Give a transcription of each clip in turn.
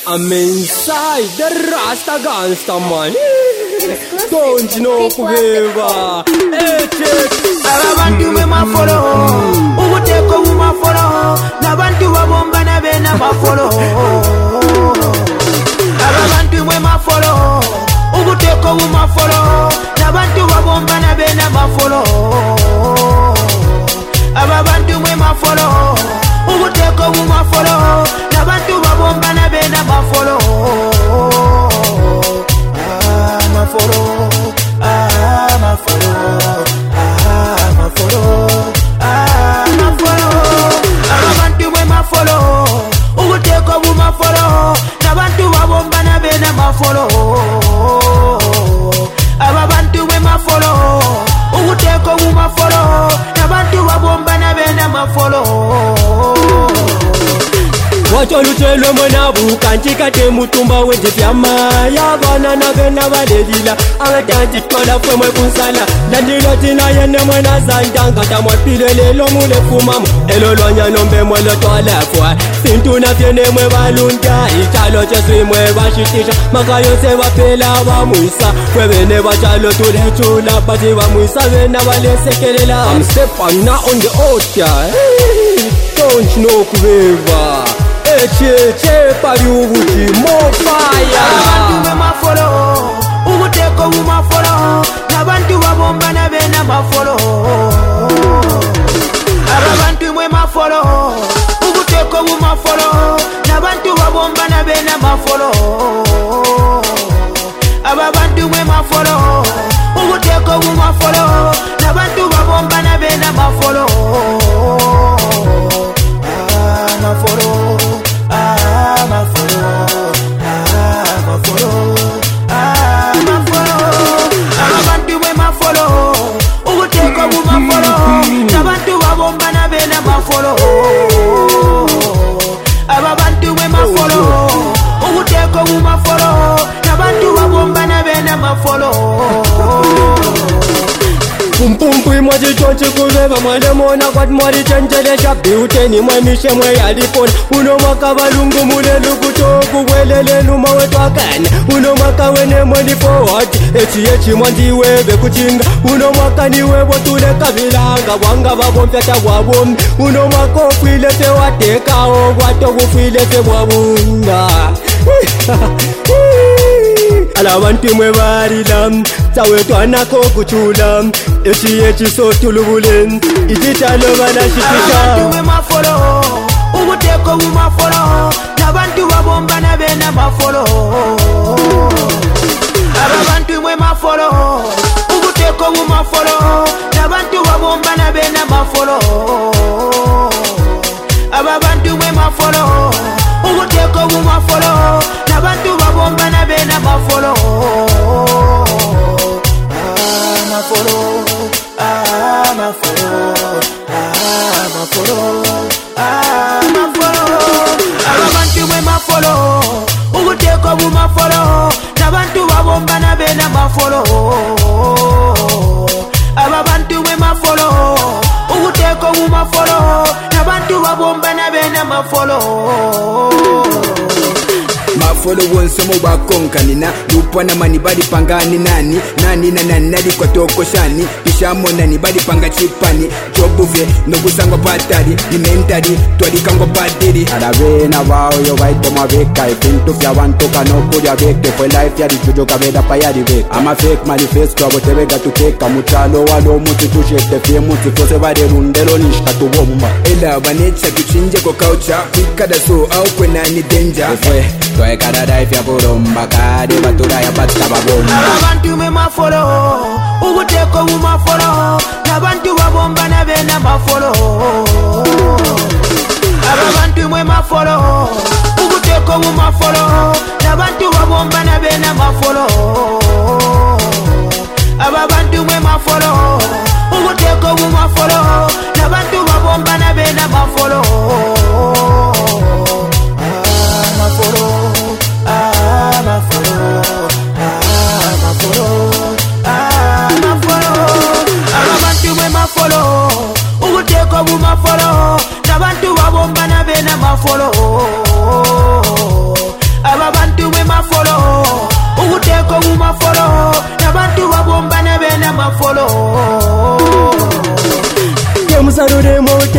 I'm inside the Rasta gangster man. Don't you know forever. Abantu we ma follow. Ubuteko we ma follow. Nabantu wabomba na bena ma follow. Abantu we ma follow. Ubuteko we ma follow. Nabantu wabomba na bena ma follow. Abantu we ma follow. Ubuteko we ma follow. Nabantu wabomba na bena ma follow. Ma follow. Ma follow. Ma follow. Ma follow. Abantu we ma follow. Ubuteko we ma follow. Nabantu wabomba na bena ma follow. Abantu we ma follow. Ubuteko we ma follow. Nabantu wabomba na bena ma follow. Wacho luchelo mwana bukanchika te mutumba wenje vyama ya bana na gena baledila agatanti tola fwe mwe kunsala dandilo tina yene mwana zandanga tamwa pile lelo mule fumamu elo lonya nombe mwelo tola fwa sintuna fyene mwe balunda italo cheswi mwe bashitisha makayo se wapela wa muisa kwe bene bachalo tule chula bati wa muisa bena wale sekelela I'm stepping now on the altar. Don't you know kubeva Che pari ubuti more fire. Abantu we ma follow. Ubuteko we ma follow. Nabantu wabomba na bena ma follow. Abantu we ma follow. Ubuteko we ma follow. Nabantu wabomba na bena ma follow. Abantu we ma follow. Ubuteko we ma follow. Nabantu wabomba na bena ma follow. Ma follow. Ma follow. Ma follow. Ma follow. Abantu we ma follow. Ubuteko we ma follow. Nabantu wabomba na bena ma follow. Abantu we ma follow. Ubuteko we ma follow. Nabantu wabomba na bena ma follow. Pumpumpi mwaji chonchi kubeba mwale mona kwat mwari chenjele shapi uteni mwanishe mwe yalipona uno mwaka balungu mule lukutoku welele luma wetu akana uno mwaka wene mwani forward echi mwanji webe kuchinga uno mwaka ni webo tule kabilanga wanga babomfyata wabombi uno mwaka ofwile te watekao wato kufwile te wabunga Alabantu mwe barilam Sawe twanako kuchulam Echi sotulubulen Ititalo banashitisha Abantu we ma follow. Ubuteko we ma follow. Nabantu wabomba na bena ma follow. Abantu we ma follow. Ubuteko we ma follow. Nabantu wabomba na bena ma follow. Abantu we ma follow. Ubuteko we ma follow. Nabantu wabomba na bena ma follow. Ma follow. Ma follow. Ma follow. Ma follow. Abantu we ma follow. Ubuteko we ma follow. Nabantu wabomba na bena ma follow. Abantu we ma follow. Ubuteko we ma follow. Nabantu wabomba na bena ma follow. Mafolo wonso mo bakonkanina lupwana mani badi pangani nani na nani kwa toko shani ishamo nani badi panga chipani jobuve no busangwa patari dimentari twali kangwa padiri Arabena bao yo baito mabeka Ifintu fya wanto kanoku ya beke Fue life ya dichujo kabeda pa ya dibe Ama fake manifesto abotebega tuteka Muchalo walo mutu tushete fie mutu Fose bade rundelo nishka tubomba Ela banecha tuchinje kwa kaucha Pikada so au kwena ni danger Fue Toe kadada ifya kuromba Kade batura ya batka babomba Abantu we ma follow. Ubuteko we ma follow. Nabantu wabomba na bena ma follow. Abantu we ma follow. Ubuteko we ma follow. Nabantu wabomba na bena ma follow. Abantu we ma follow. Ubuteko we ma follow. Nabantu wabomba na bena ma follow. Ma follow. Ma follow. Ma follow. Ma follow. Abantu we ma follow. Ubuteko we ma follow. Nabantu wabomba na bena ma follow.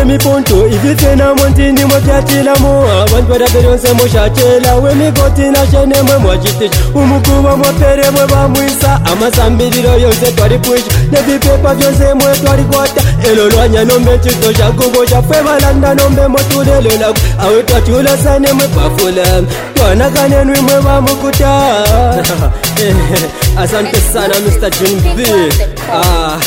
wemiponto ivifena montini mwavyatilamu abantu badaberonse mushatela wemigotina shene mwe mwachitisha umukuba mwapere mwe bamwisa amasambiriro yose twaripwisha nevipepa vyose mwe twarikwata elo lwanya nombe chitosha kubosha fwe balanda nombe motulelelaku awe twachula sane mwe pafula twanakanenwi mwe bamukuta asante sana Mr. June B.